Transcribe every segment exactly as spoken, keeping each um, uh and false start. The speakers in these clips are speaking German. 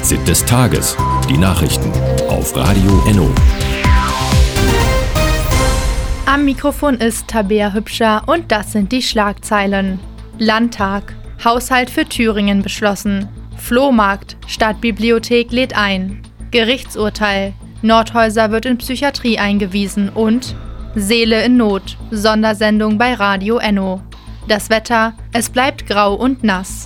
Fazit des Tages. Die Nachrichten auf Radio Enno. Am Mikrofon ist Tabea Hübscher und das sind die Schlagzeilen. Landtag. Haushalt für Thüringen beschlossen. Flohmarkt. Stadtbibliothek lädt ein. Gerichtsurteil. Nordhäuser wird in Psychiatrie eingewiesen und Seele in Not. Sondersendung bei Radio Enno. Das Wetter. Es bleibt grau und nass.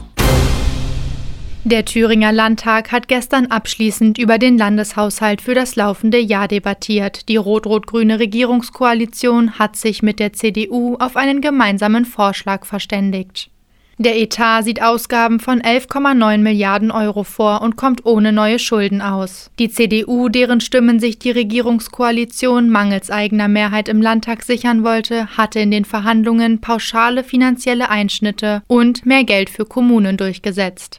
Der Thüringer Landtag hat gestern abschließend über den Landeshaushalt für das laufende Jahr debattiert. Die rot-rot-grüne Regierungskoalition hat sich mit der C D U auf einen gemeinsamen Vorschlag verständigt. Der Etat sieht Ausgaben von elf Komma neun Milliarden Euro vor und kommt ohne neue Schulden aus. Die C D U, deren Stimmen sich die Regierungskoalition mangels eigener Mehrheit im Landtag sichern wollte, hatte in den Verhandlungen pauschale finanzielle Einschnitte und mehr Geld für Kommunen durchgesetzt.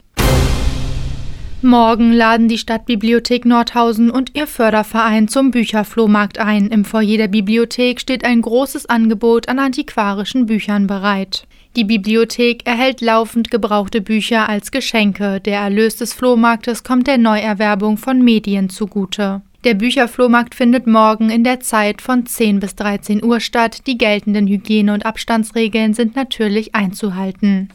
Morgen laden die Stadtbibliothek Nordhausen und ihr Förderverein zum Bücherflohmarkt ein. Im Foyer der Bibliothek steht ein großes Angebot an antiquarischen Büchern bereit. Die Bibliothek erhält laufend gebrauchte Bücher als Geschenke. Der Erlös des Flohmarktes kommt der Neuerwerbung von Medien zugute. Der Bücherflohmarkt findet morgen in der Zeit von zehn bis dreizehn Uhr statt. Die geltenden Hygiene- und Abstandsregeln sind natürlich einzuhalten.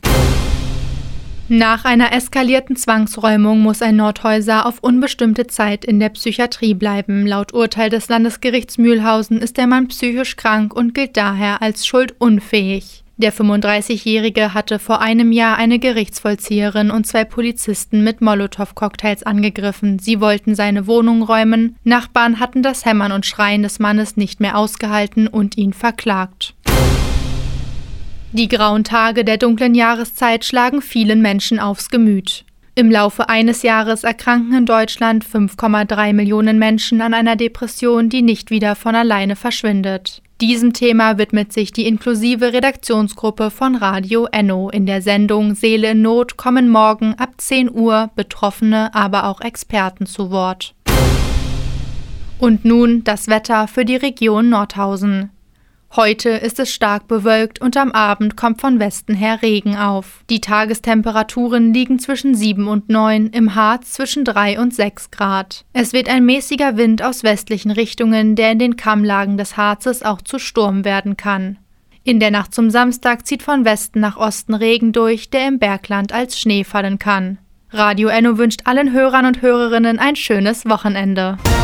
Nach einer eskalierten Zwangsräumung muss ein Nordhäuser auf unbestimmte Zeit in der Psychiatrie bleiben. Laut Urteil des Landesgerichts Mülhausen ist der Mann psychisch krank und gilt daher als schuldunfähig. Der fünfunddreißigjährige hatte vor einem Jahr eine Gerichtsvollzieherin und zwei Polizisten mit Molotow-Cocktails angegriffen. Sie wollten seine Wohnung räumen. Nachbarn hatten das Hämmern und Schreien des Mannes nicht mehr ausgehalten und ihn verklagt. Die grauen Tage der dunklen Jahreszeit schlagen vielen Menschen aufs Gemüt. Im Laufe eines Jahres erkranken in Deutschland fünf Komma drei Millionen Menschen an einer Depression, die nicht wieder von alleine verschwindet. Diesem Thema widmet sich die inklusive Redaktionsgruppe von Radio Enno. In der Sendung Seele in Not kommen morgen ab zehn Uhr Betroffene, aber auch Experten zu Wort. Und nun das Wetter für die Region Nordhausen. Heute ist es stark bewölkt und am Abend kommt von Westen her Regen auf. Die Tagestemperaturen liegen zwischen sieben und neun, im Harz zwischen drei und sechs Grad. Es weht ein mäßiger Wind aus westlichen Richtungen, der in den Kammlagen des Harzes auch zu Sturm werden kann. In der Nacht zum Samstag zieht von Westen nach Osten Regen durch, der im Bergland als Schnee fallen kann. Radio Enno wünscht allen Hörern und Hörerinnen ein schönes Wochenende.